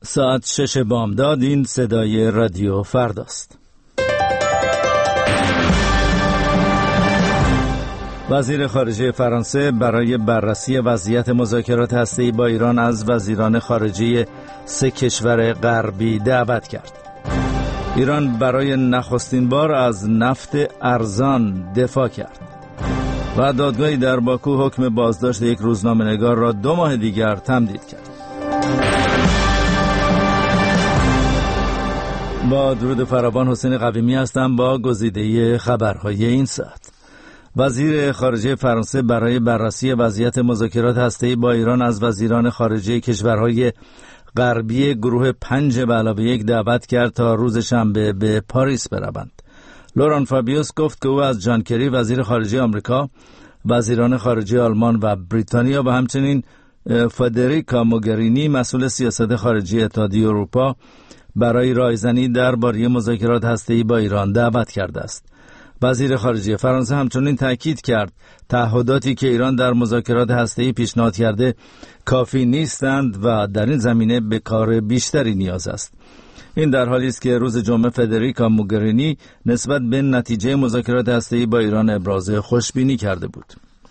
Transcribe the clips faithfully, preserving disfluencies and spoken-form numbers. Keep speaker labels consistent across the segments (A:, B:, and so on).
A: ساعت شش بامداد. این صدای رادیو فرداست. وزیر خارجه فرانسه برای بررسی وضعیت مذاکرات هسته‌ای با ایران از وزیران خارجه سه کشور غربی دعوت کرد. ایران برای نخستین بار از نفت ارزان دفاع کرد و دادگاهی در باکو حکم بازداشت یک روزنامه‌نگار را دو ماه دیگر تمدید کرد. با درود فراوان، حسین قویمی هستم با گزیده خبرهای این ساعت. وزیر خارجه فرانسه برای بررسی وضعیت مذاکرات هسته‌ای با ایران از وزیران خارجه کشورهای غربی گروه پنج به علاوه یک دعوت کرد تا روز شنبه به پاریس بروند. لوران فابیوس گفت که او از جان کری وزیر خارجه آمریکا، وزیران خارجه آلمان و بریتانیا و همچنین فدریکا موگرینی مسئول سیاست خارجی اتحادیه اروپا برای رایزنی درباره مذاکرات هسته‌ای با ایران دعوت کرده است. وزیر خارجه فرانسه همچنین تاکید کرد تعهداتی که ایران در مذاکرات هسته‌ای پیشنهاد کرده کافی نیستند و در این زمینه به کار بیشتری نیاز است. این در حالی است که روز جمعه فدریکا موگرینی نسبت به نتیجه مذاکرات هسته‌ای با ایران ابراز خوشبینی کرده بود.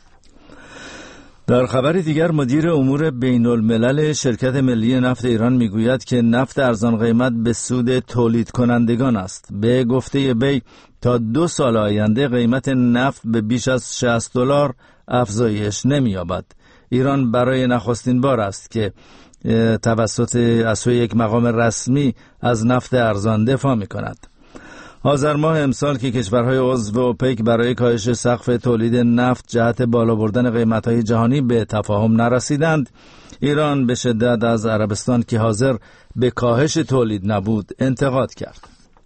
A: در خبر دیگر، مدیر امور بین الملل شرکت ملی نفت ایران میگوید که نفت ارزان قیمت به سود تولید کنندگان است. به گفته وی تا دو سال آینده قیمت نفت به بیش از شصت دلار افزایش نمی‌یابد. ایران برای نخستین بار است که توسط از سوی یک مقام رسمی از نفت ارزان دفاع می‌کند. آذر ماه امسال که کشورهای عضو اوپک برای کاهش سقف تولید نفت جهت بالا بردن قیمت‌های جهانی به تفاهم نرسیدند، ایران به شدت از عربستان که حاضر به کاهش تولید نبود انتقاد کرد.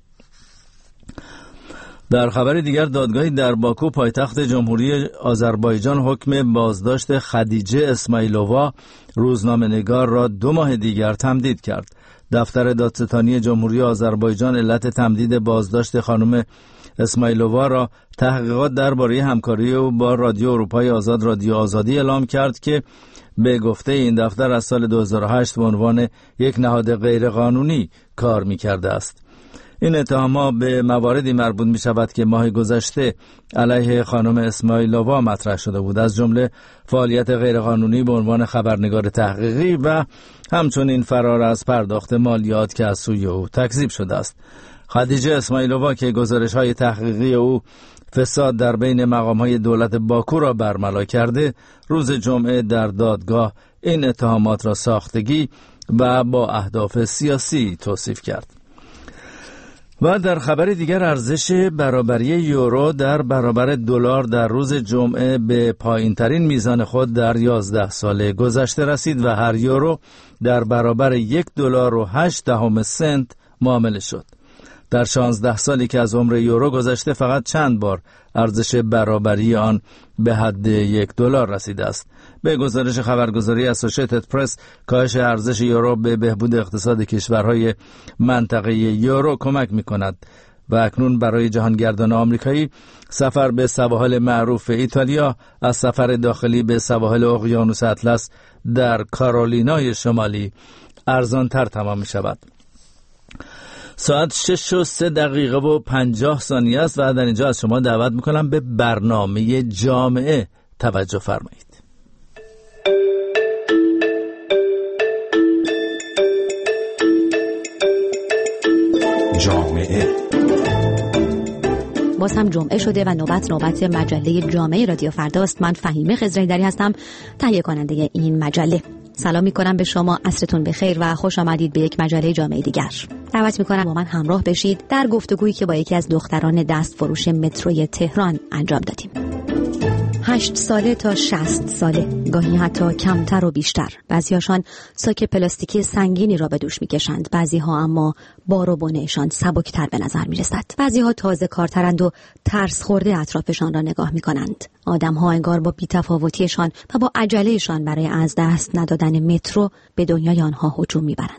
A: در خبر دیگر، دادگاهی در باکو پایتخت جمهوری آذربایجان حکم بازداشت خدیجه اسماعیلووا روزنامه‌نگار را دو ماه دیگر تمدید کرد. دفتر دادستانی جمهوری آذربایجان علت تمدید بازداشت خانم اسماعیلووا را تحقیقات درباره همکاری او با رادیو اروپای آزاد رادیو آزادی اعلام کرد که به گفته این دفتر از سال دو هزار و هشت به عنوان یک نهاد غیرقانونی کار می‌کرده است. این اتهامات به مواردی مربوط می شود که ماه گذشته علیه خانم اسماعیلووا مطرح شده بود، از جمله فعالیت غیرقانونی به عنوان خبرنگار تحقیقی و همچنین فرار از پرداخت مالیات که از سوی او تکذیب شده است. خدیجه اسماعیلووا که گزارش‌های تحقیقی او فساد در بین مقام‌های دولت باکو را برملا کرده، روز جمعه در دادگاه این اتهامات را ساختگی و با اهداف سیاسی توصیف کرد. و در خبر دیگر، ارزش برابری یورو در برابر دلار در روز جمعه به پایین‌ترین میزان خود در یازده سال گذشته رسید و هر یورو در برابر یک دلار و هشت دهم سنت معامله شد. در شانزده سالی که از عمر یورو گذشته فقط چند بار ارزش برابری آن به حد یک دلار رسیده است. به گزارش خبرگزاری اسوسییتد پرس، کاهش ارزش یورو به بهبود اقتصاد کشورهای منطقه یورو کمک می‌کند و اکنون برای جهانگردان آمریکایی سفر به سواحل معروف ایتالیا از سفر داخلی به سواحل اقیانوس اطلس در کارولینای شمالی ارزان‌تر تمام می‌شود. ساعت شش و سه دقیقه و پنجاه ثانیه است و در اینجا از شما دعوت میکنم به برنامه جامعه توجه فرمایید.
B: جامعه
C: باز هم جمعه شده و نوبت نوبت مجله جامعه رادیو فرداست. من فهیمه خضره‌ایدری هستم، تهیه کننده این مجله. سلام میکنم به شما، عصرتون بخیر و خوش آمدید به یک مجله جامعه دیگر. دعوت میکنم با من همراه بشید در گفتگویی که با یکی از دختران دست فروش متروی تهران انجام دادیم. هشت ساله تا شصت ساله، گاهی حتی کمتر و بیشتر. بعضی‌هاشان ساک پلاستیکی سنگینی را به دوش می‌کشند، بعضی‌ها اما بار و بنه‌شان سبک‌تر به نظر می‌رسد. بعضی‌ها تازه کارترند و ترس خورده اطرافشان را نگاه می‌کنند. آدم‌ها انگار با بی‌تفاوتیشان و با عجله‌شان برای از دست ندادن مترو به دنیای آنها هجوم می‌برند.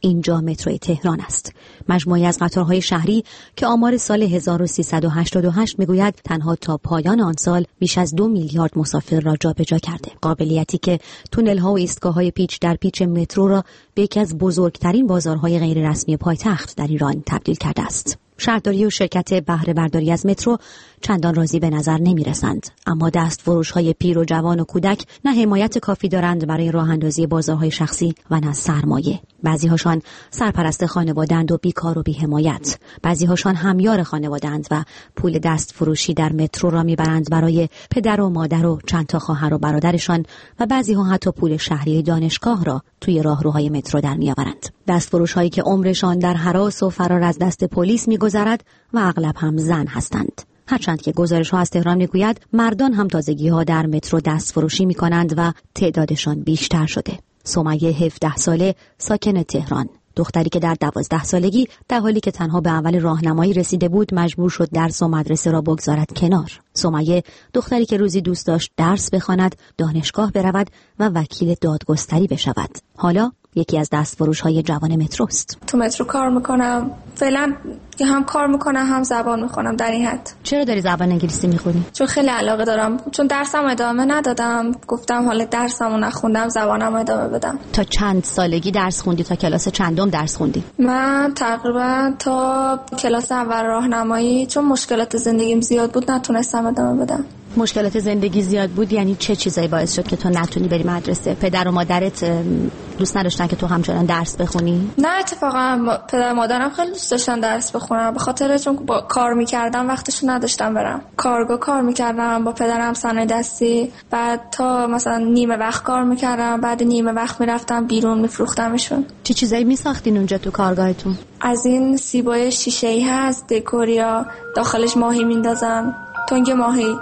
C: اینجا متروی تهران است. مجموعی از قطارهای شهری که آمار سال هزار و سیصد و هشتاد و هشت میگوید تنها تا پایان آن سال بیش از دو میلیارد مسافر را جابجا کرده. قابلیتی که تونل‌ها و ایستگاه‌های پیچ در پیچ مترو را به یکی از بزرگترین بازارهای غیر رسمی پایتخت در ایران تبدیل کرده است. شهرداری و شرکت بهره برداری از مترو چندان راضی به نظر نمی رسند، اما دست فروش‌های پیر و جوان و کودک نه حمایت کافی دارند برای راه اندازی بازارهای شخصی و نه سرمایه. بعضی هاشان سرپرست خانواده‌اند و بیکار و بی حمایت. بعضی هاشان همیار خانواده‌اند و پول دست فروشی در مترو را میبرند برای پدر و مادر و چند تا خواهر و برادرشان و بعضی ها حتی پول شهریه دانشگاه را توی راهروهای مترو در میآورند. دست فروش‌هایی که عمرشان در هراس و فرار از دست پلیس میگذرد و اغلب هم زن هستند. هرچند که گزارش‌ها از تهران میگوید مردان هم تازگی‌ها در مترو دست فروشی می‌کنند و تعدادشان بیشتر شده. سمیه هفده ساله ساکن تهران، دختری که در دوازده سالگی در حالی که تنها به اول راهنمایی رسیده بود مجبور شد درس و مدرسه را بگذارد کنار. سمیه دختری که روزی دوست داشت درس بخواند، دانشگاه برود و وکیل دادگستری بشود. حالا یکی از دستفروش‌های جوان متروست.
B: تو مترو کار میکنم. فعلا هم کار میکنم هم زبان میخونم در این حد.
C: چرا داری زبان انگلیسی میخونی؟
B: چون خیلی علاقه دارم. چون درسم ادامه ندادم. گفتم حالا درسمو نخوندم زبانم ادامه بدم.
C: تا چند سالگی درس خوندی؟ تا کلاس چندم درس خوندی؟
B: من تقریبا تا کلاس اول راهنمایی، چون مشکلات زندگیم زیاد بود نتونستم ادامه بدم.
C: مشکلات زندگی زیاد بود یعنی چه چیزایی باعث شد که تو نتونی بری مدرسه؟ پدر و مادرت دوست نداشتن که تو همچنان درس بخونی؟
B: نه اتفاقا پدر و مادرم خیلی دوست داشتن درس بخونم، به خاطر چون با کار میکردم وقتشو نداشتم برم. کارگاه کار میکردم با پدرم صنایع دستی، بعد تا مثلا نیمه وقت کار میکردم، بعد نیمه وقت میرفتم بیرون میفروختمشون.
C: چه چیزایی میساختین اونجا تو کارگاهتون؟
B: از این سیبای شیشه‌ای هست دکوریا، داخلش ماهی میندازن، تنگ ماهی.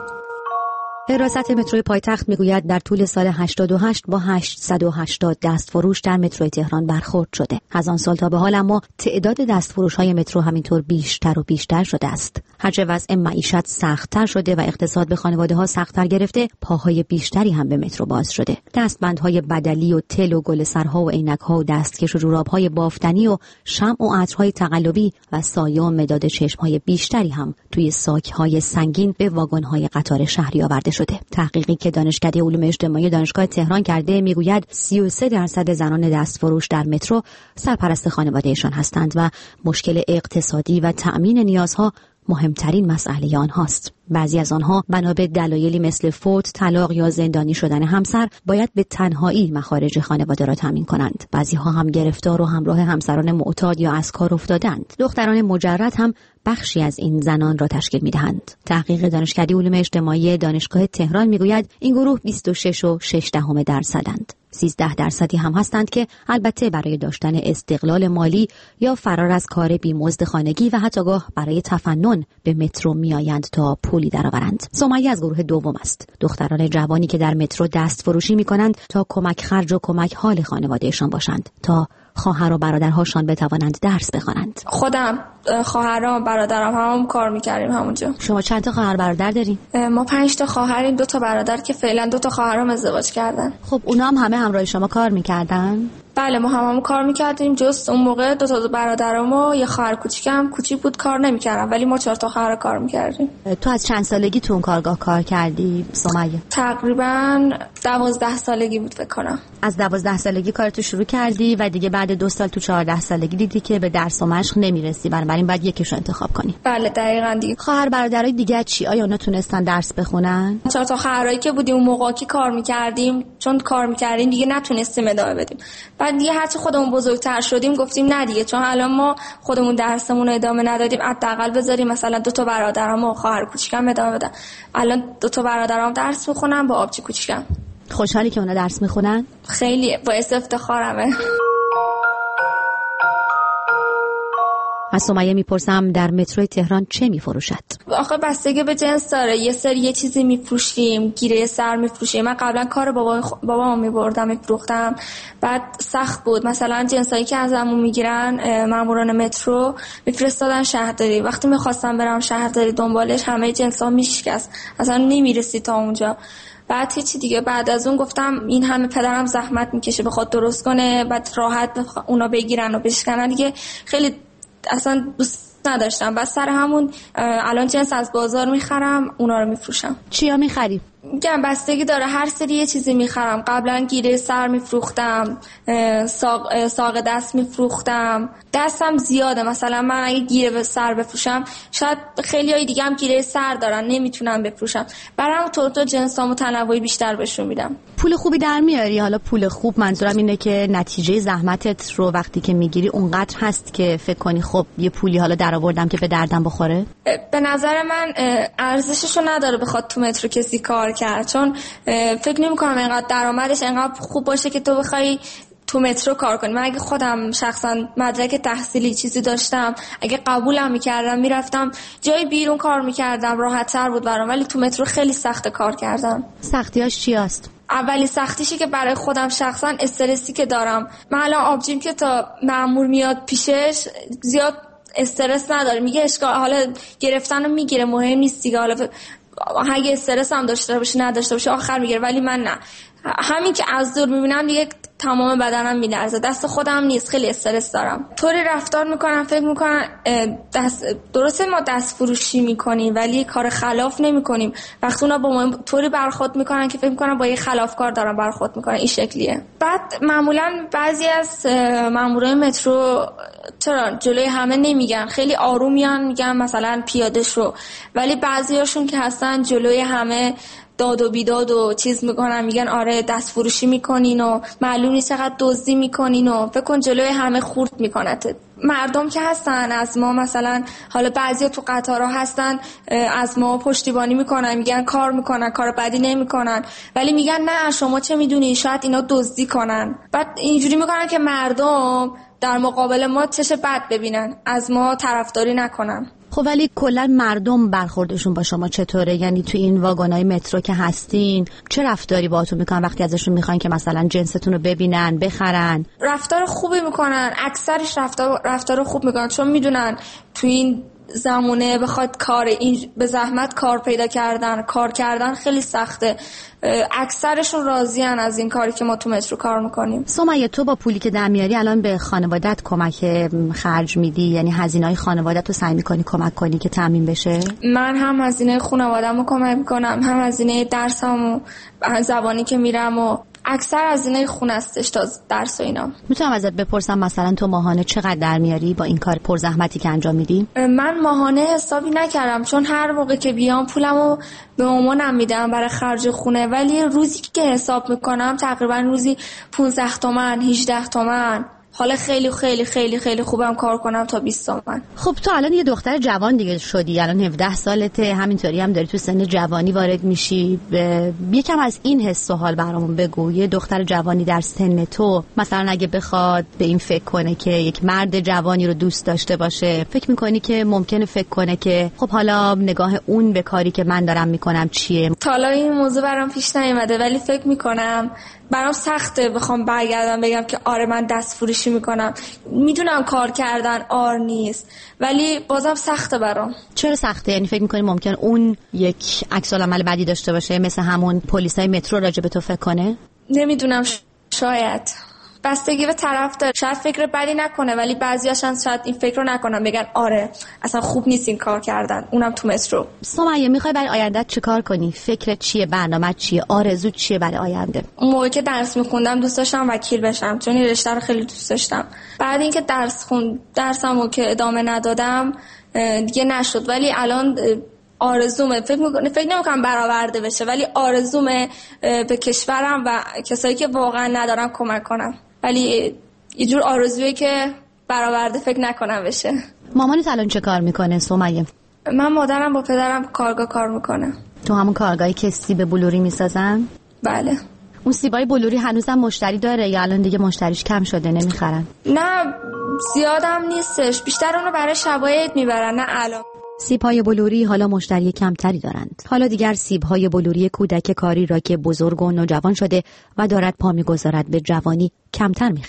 C: حراست متروی پایتخت میگوید در طول سال هشتاد و هشت با هشتصد و هشتاد دستفروش در متروی تهران برخورد شده. از آن سال تا به حال اما تعداد دستفروش‌های مترو همینطور بیشتر و بیشتر شده است. هرچه وضع معیشت سخت‌تر شده و اقتصاد به خانواده‌ها سخت‌تر گرفته، پاهای بیشتری هم به مترو باز شده. دستبندهای بدلی و تل و گلسرها و عینک‌ها و دستکش و جوراب‌های بافتنی و شمع و عطرهای تقلبی و سایه و مداد چشم‌های بیشتری هم توی ساک‌های سنگین به واگن‌های قطار شهری آورده شده. تحقیقی که دانشکده علوم اجتماعی دانشگاه تهران کرده میگوید سی و سه درصد زنان دستفروش در مترو سرپرست خانوادهشان هستند و مشکل اقتصادی و تأمین نیازها مهمترین مسئله آنهاست. بعضی از آنها بنا به دلایلی مثل فوت، طلاق یا زندانی شدن همسر باید به تنهایی مخارج خانواده را تامین کنند. بعضی ها هم گرفتار و همراه همسران معتاد یا از کار افتادند. دختران مجرد هم بخشی از این زنان را تشکیل می‌دهند. تحقیق دانشکده علوم اجتماعی دانشگاه تهران میگوید این گروه بیست و شش و شش دهم درصدند. سیزده درصدی هم هستند که البته برای داشتن استقلال مالی یا فرار از کار بیمزد خانگی و حتی گاه برای تفنن به مترو میآیند تا پولی درآورند. سمیه از گروه دوم است. دختران جوانی که در مترو دست فروشی می‌کنند تا کمک خرج و کمک حال خانوادهشان باشند، تا خواهر و برادرهاشان بتوانند درس بخوانند.
B: خودم خواهرام برادرم هم کار میکردیم همونجا.
C: شما چند تا خواهر برادر دارین؟
B: ما پنج تا خواهریم، دو تا برادر که فعلا دو تا خواهرام ازدواج کردن.
C: خب اونا هم همه همراه شما کار میکردن؟
B: بله ما هم, هم کار میکردیم، جز اون موقع دو تا برادرام و یه خواهر کوچیکم کوچیک بود کار نمیکردم، ولی ما چهار تا خواهر کار میکردیم.
C: تو از چند سالگی تو اون کارگاه کار کردی سمیه؟
B: تقریبا دوازده سالگی بود فکر کنم.
C: از دوازده سالگی کارتو شروع کردی و دیگه بعد دو سال تو چهارده سالگی دیدی که به درس و مشق نمیرسی، بنابراین بعد یکیشو انتخاب کنی.
B: بله دقیقاً دیگه.
C: خواهر برادرای دیگه چی؟ آیا اونا تونستن درس بخونن؟
B: چهار تا خواهرایی که بودیم اون موقع که کار میکردیم، چون کار میکردیم دیگه نتونستیم ادامه بدیم. بعد دیگه هرچی خودمون بزرگتر شدیم گفتیم نه دیگه، چون الان ما خودمون درسمون رو ادامه ندادیم، حداقل بذاریم مثلا دو تا برادرام و خواهر کوچیکم ادامه بدن. الان دو تا برادرام درس میخونن با آبجی کوچیکم.
C: خوشحالی که اونا درس میخونن؟
B: خیلی باعث افتخارمه.
C: از سمیه میپرسم در متروی تهران چه میفروشد؟
B: آخه بستگی به جنس داره. یه سری یه چیزی میفروشیم، گیره سر میفروشیم. من قبلا کار بابا خ... بابام میبردم میفروختم، بعد سخت بود. مثلا جنسایی که ازمون میگیرن ماموران مترو میفرستادن شهرداری، وقتی میخواستم برم شهرداری دنبالش همه جنسا میشکست، اصلا نمیرسی تا اونجا. بعد هیچی دیگه. بعد از اون گفتم این همه پدرم زحمت میکشه بخواد درست کنه، بعد راحت اونا بگیرن و بشکنن دیگه، خیلی اصلا دوست نداشتم. بس سر همون الان جنس از بازار میخرم، اونا رو میفروشم.
C: چیا میخری؟
B: میگم بستگی داره، هر سری یه چیزی میخرم. قبلا گیره سر میفروختم، ساق, ساق دست میفروختم. دستم زیاده، مثلا من اگه گیره سر بفروشم شاید خیلی های دیگه هم گیره سر دارن نمیتونم بفروشم، برام تو تو جنسامو تنوعی بیشتر بهشون میدم.
C: پول خوبی در میاری؟ حالا پول خوب منظورم اینه که نتیجه زحمتت رو وقتی که میگیری اونقدر هست که فکر کنی خب یه پولی حالا درآوردم که به دردم بخوره؟
B: به نظر من ارزششو نداره بخواد تو مترو کسی کار کرد، چون فکر نمی‌کنم اینقدر درآمدش اینقدر خوب باشه که تو بخوای تو مترو کار کنی. من اگه خودم شخصا مدرک تحصیلی چیزی داشتم، اگه قبولم می‌کردم میرفتم جای بیرون کار می‌کردم، راحت‌تر بود برام. ولی تو مترو خیلی سخت کار کردم.
C: سختیاش چی است؟
B: اولی سختیشی که برای خودم شخصا استرسی که دارم. من الان آبجیم که تا مأمور میاد پیشش زیاد استرس نداره، میگه اشکال حالا گرفتن رو میگیره، مهم نیست دیگه، حالا اگه استرس هم داشته باشه نداشته باشه آخر میگیره. ولی من نه، همین که از دور میبینم دیگه تمام بدنم میلرزه، دست خودم نیست، خیلی استرس دارم. طوری رفتار میکنم فکر میکنم دست درسته ما دست فروشی میکنیم ولی کار خلاف نمیکنیم. وقتی اونا با ما طوری برخورد میکنن که فکر میکنم با یه خلافکار دارن برخورد میکنن، این شکلیه. بعد معمولا بعضی از مامورای مترو چرا جلوی همه نمیگن، خیلی آروم میان میگن مثلا پیاده شو، ولی بعضیاشون که هستن جلوی همه داد و بیداد و چیز میکنن، میگن آره دست فروشی میکنین و معلوم نیست چقدر دزدی میکنین و فکر کن جلوی همه خورد میکنت. مردم که هستن از ما مثلا حالا بعضیا تو قطارها هستن از ما پشتیبانی میکنن، میگن کار میکنن، کار بدی نمیکنن، ولی میگن نه شما چه میدونی شاید اینا دزدی کنن. بعد اینجوری میکنن که مردم در مقابل ما چش بد ببینن، از ما طرفداری نکنن.
C: خب ولی کلا مردم برخوردشون با شما چطوره؟ یعنی تو این واگنای مترو که هستین چه رفتاری باهاتون میکنن وقتی ازشون میخواین که مثلا جنستون رو ببینن بخرن؟
B: رفتار خوبی میکنن، اکثرش رفتار رفتار خوب میکنن، چون میدونن تو این زمونه بخواد کار این به زحمت کار پیدا کردن کار کردن خیلی سخته. اکثرشون راضیان از این کاری که ما تو مترو کار میکنیم.
C: سمیه تو با پولی که در میاری الان به خانوادت کمک خرج میدی؟ یعنی هزینه‌های خانوادت رو سعی میکنی کمک کنی که تامین بشه؟
B: من هم هزینه خانواده‌مو کمک میکنم، هم هزینه درسامو، زبانی که میرم و اکثر هزینه خونه استش تا درس و اینا.
C: میتونم ازت بپرسم مثلا تو ماهانه چقدر در میاری با این کار پرزحمتی که انجام میدی؟
B: من ماهانه حسابی نکردم، چون هر موقع که بیام پولمو به مامانم میدم برای خرج خونه، ولی روزی که حساب میکنم تقریبا روزی پانزده تومن هجده تومن. حالا خیلی خیلی خیلی خیلی خوبم کار کنم تا بیست تومن.
C: خب تو الان یه دختر جوان دیگه شدی، الان هفده سالته، همینطوری هم داری تو سن جوانی وارد میشی. یکم از این حس و حال برامون بگو. یه دختر جوانی در سن تو مثلا اگه بخواد به این فکر کنه که یک مرد جوانی رو دوست داشته باشه، فکر میکنی که ممکنه فکر کنه که خب حالا نگاه اون به کاری که من دارم میکنم چیه؟
B: تا حالا این موضوع برام پیش نیومده، ولی فکر میکنم برام سخته بخوام برگردم بگم که آره من دست فروشی میکنم. میدونم کار کردن آر نیست، ولی بازم سخته برام.
C: چرا سخته؟ یعنی فکر میکنی ممکن اون یک عکس العمل بدی داشته باشه، مثل همون پلیسای مترو راجع به تو فکر کنه؟
B: نمیدونم، شاید بستگی به طرف داره. شاید فکر بدی نکنه، ولی بعضیاشون شاید این فکر رو نکنن، بگن آره اصلا خوب نیست این کار کردن، اونم تو مترو.
C: سمیه میخوای برای آیندهت چه کار کنی؟ فکرت چیه؟ برنامه‌ت چیه؟ آرزوت چیه برای آینده؟
B: اون موقعی که درس میخوندم دوست داشتم وکیل بشم، چون این رشته رو خیلی دوست داشتم. بعد اینکه درس خوند درسمو که ادامه ندادم دیگه نشد، ولی الان آرزومه، فکر میکنم فکر نمیکنم برآورده بشه، ولی آرزومه به کشورم و کسایی که واقعا ندارن کمک کنم، ولی یه جور آرزویی که برآورده فکر نکنم بشه.
C: مامانت الان چه کار میکنه سمیه؟
B: من مادرم با پدرم کارگاه کار میکنه.
C: تو همون کارگاهی که سیب بلوری میسازن؟
B: بله.
C: اون سیبای بلوری هنوزم مشتری داره یا الان دیگه مشتریش کم شده نمیخرن؟
B: نه زیادم نیستش، بیشتر اونو برای شبای عید میبرن، نه الان.
C: سیب‌های بلوری حالا مشتری کمتری دارند. حالا دیگر سیب‌های بلوری کودک کاری را که بزرگ و نوجوان شده و دارد پا می‌گذارد به جوانی کمتر می‌خرند.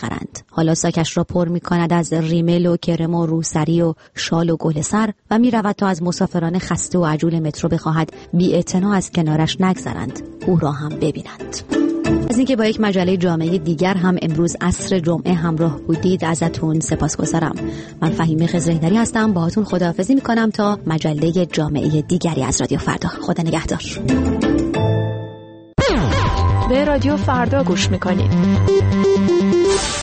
C: حالا ساکش را پر می کند از ریمل و کرم و روسری و شال و گل سر و می رود تا از مسافران خسته و عجول مترو بخواهد بی اعتنا از کنارش نگذرند، او را هم ببینند. از اینکه با یک مجله جامعه دیگر هم امروز عصر جمعه همراه بودید ازتون سپاسگزارم. من فهیمه خضرهیدری هستم، باهاتون خداحافظی می کنم تا مجله جامعه دیگری از رادیو فردا. خدا نگهدار.
D: به رادیو فردا گوش میکنید.